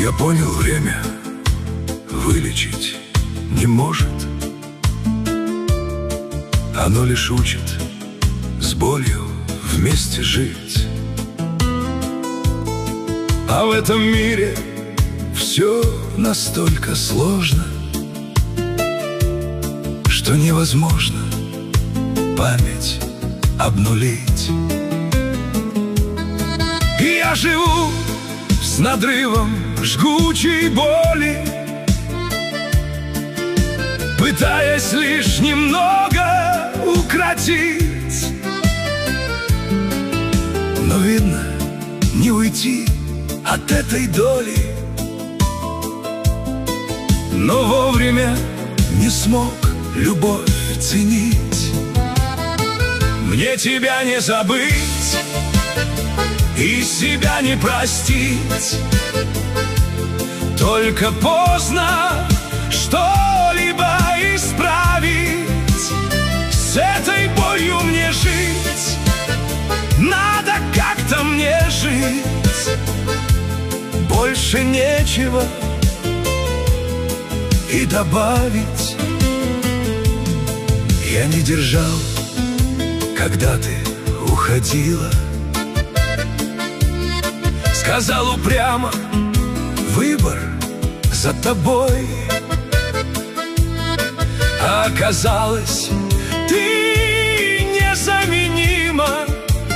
Я понял, время вылечить не может. Оно лишь учит с болью вместе жить. А в этом мире все настолько сложно, что невозможно память обнулить. И я живу с надрывом жгучей боли, пытаясь лишь немного укротить. Но видно, не уйти от этой доли. Но вовремя не смог любовь ценить. Мне тебя не забыть и себя не простить. Только поздно что-либо исправить. С этой болью мне жить, надо как-то мне жить. Больше нечего и добавить. Я не держал, когда ты уходила. Сказал упрямо: выбор за тобой. А оказалось, ты незаменима.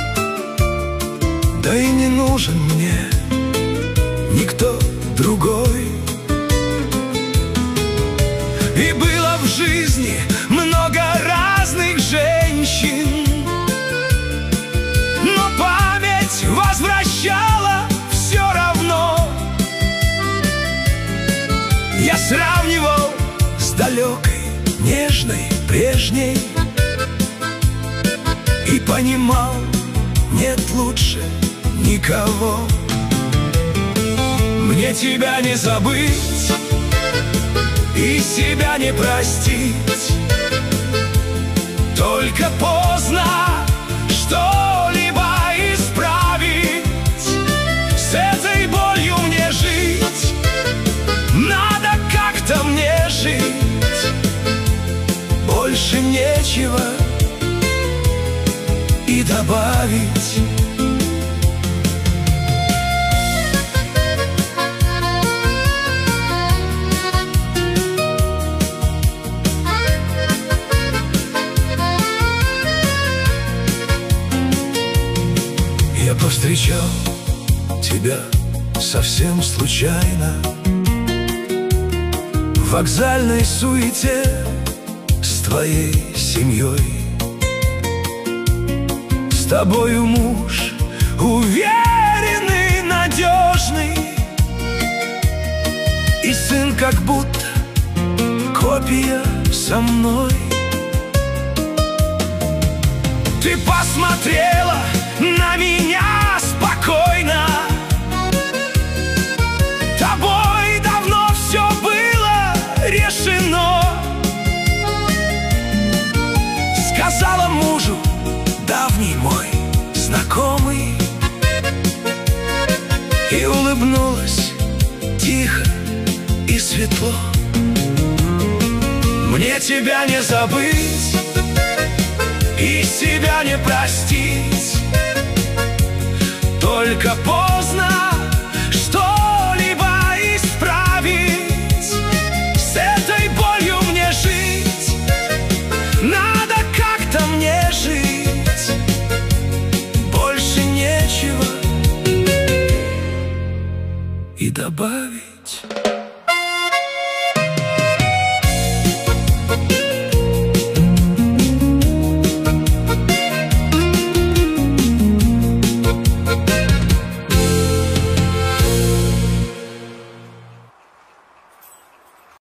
Да и не нужен мне никто другой. И было в жизни много разных женщин, но память возвращала все равно. Я сравнивал с далекой, нежной, прежней и понимал, нет лучше никого. Мне тебя не забыть и себя не простить. Только поздно что-либо исправить. С этой болью мне жить, надо как-то мне жить. Больше нечего и добавить. Я повстречал тебя совсем случайно в вокзальной суете с твоей семьей. С тобою муж уверенный, надежный, и сын как будто копия со мной. Ты посмотрела на меня спокойно. Тобой давно все было решено. Сказала мужу, давний мой знакомый, и улыбнулась тихо и светло. Мне тебя не забыть и себя не простить. Только поздно что-либо исправить. С этой болью мне жить, надо как-то мне жить. Больше нечего и добавить.